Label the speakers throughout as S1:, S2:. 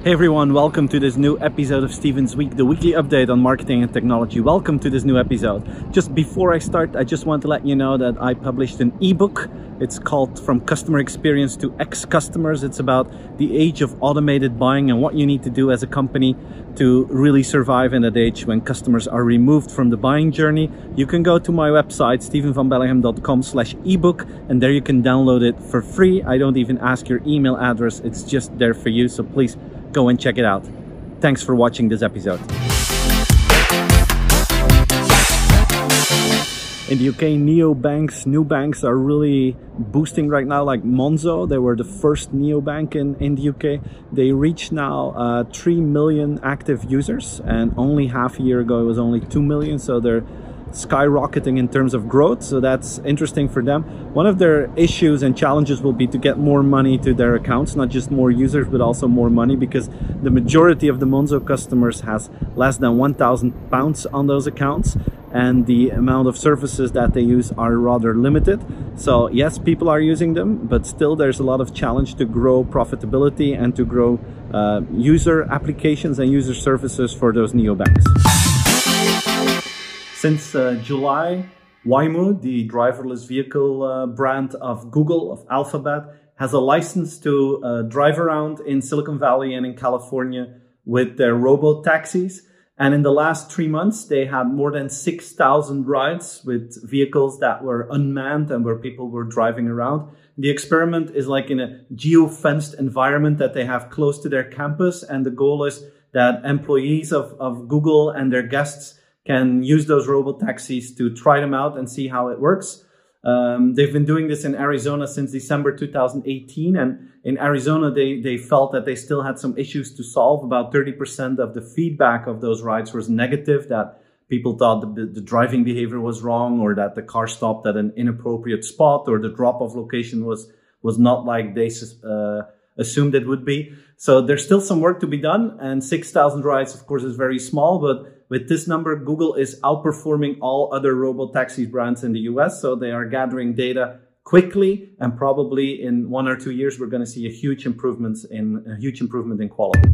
S1: Hey everyone, welcome to this new episode of Steven's Week, the weekly update on marketing and technology. Welcome to this new episode. Just before I start, I just want to let you know that I published an ebook. It's called From Customer Experience to Ex-Customers. It's about the age of automated buying and what you need to do as a company to really survive in that age when customers are removed from the buying journey. You can go to my website, stevenvanbellingham.com/ebook, and there you can download it for free. I don't even ask your email address. It's just there for you. So please go and check it out. Thanks for watching this episode. In the UK, neobanks are really boosting right now, like Monzo. They were the first neobank in the UK. They reach now 3 million active users, and only half a year ago it was only 2 million, so they're skyrocketing in terms of growth, so that's interesting for them. One of their issues and challenges will be to get more money to their accounts, not just more users but also more money, because the majority of the Monzo customers has less than £1,000 on those accounts, and the amount of services that they use are rather limited. So yes, people are using them, but still there's a lot of challenge to grow profitability and to grow user applications and user services for those neobanks. Since July, Waymo, the driverless vehicle brand of Google, of Alphabet, has a license to drive around in Silicon Valley and in California with their robo-taxis. And in the last 3 months, they had more than 6,000 rides with vehicles that were unmanned and where people were driving around. The experiment is like in a geo-fenced environment that they have close to their campus. And the goal is that employees of Google and their guests can use those robo-taxis to try them out and see how it works. They've been doing this in Arizona since December 2018. And in Arizona, they felt that they still had some issues to solve. About 30% of the feedback of those rides was negative, that people thought the driving behavior was wrong, or that the car stopped at an inappropriate spot, or the drop-off location was not like they assumed it would be. So there's still some work to be done. And 6,000 rides, of course, is very small, but with this number, Google is outperforming all other robo-taxi brands in the US. So they are gathering data quickly, and probably in 1 or 2 years, we're going to see a huge improvement in quality.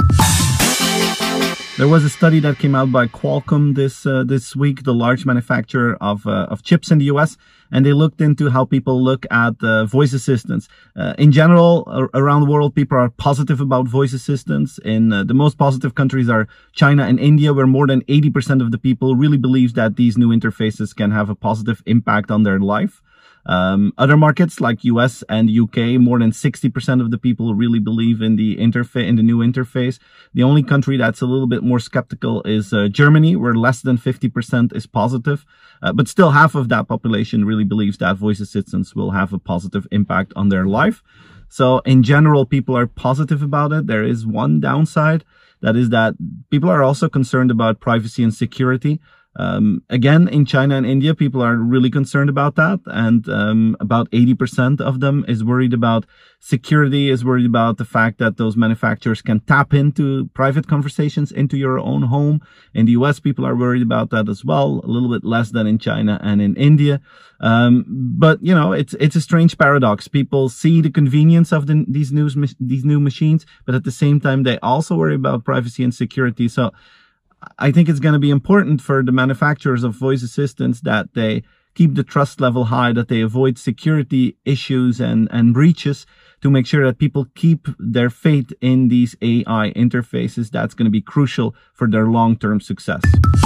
S1: There was a study that came out by Qualcomm this week, the large manufacturer of chips in the US, and they looked into how people look at voice assistants. In general, around the world, people are positive about voice assistants. In the most positive countries are China and India, where more than 80% of the people really believe that these new interfaces can have a positive impact on their life. Other markets like US and UK, more than 60% of the people really believe in the new interface. The only country that's a little bit more skeptical is Germany, where less than 50% is positive. But still half of that population really believes that voice assistants will have a positive impact on their life. So in general, people are positive about it. There is one downside. That is that people are also concerned about privacy and security. Again, in China and India, people are really concerned about that. And about 80% of them is worried about security, is worried about the fact that those manufacturers can tap into private conversations into your own home. In the US, people are worried about that as well, a little bit less than in China and in India. But, you know, it's a strange paradox. People see the convenience of these new machines, but at the same time, they also worry about privacy and security. So I think it's going to be important for the manufacturers of voice assistants that they keep the trust level high, that they avoid security issues and breaches to make sure that people keep their faith in these AI interfaces. That's going to be crucial for their long-term success.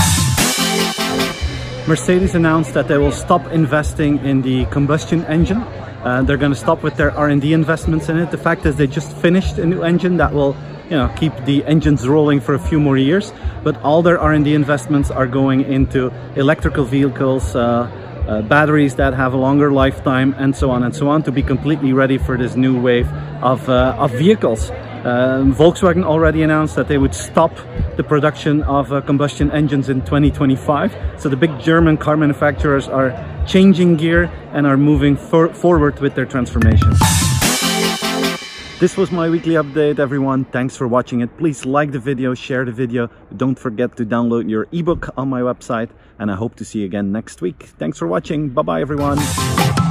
S1: Mercedes announced that they will stop investing in the combustion engine. They're going to stop with their R&D investments in it. The fact is they just finished a new engine that will keep the engines rolling for a few more years, but all their R&D investments are going into electrical vehicles, batteries that have a longer lifetime, and so on, to be completely ready for this new wave of vehicles. Volkswagen already announced that they would stop the production of combustion engines in 2025. So the big German car manufacturers are changing gear and are moving forward with their transformation. This was my weekly update, everyone. Thanks for watching it. Please like the video, share the video. Don't forget to download your ebook on my website, and I hope to see you again next week. Thanks for watching. Bye-bye, everyone.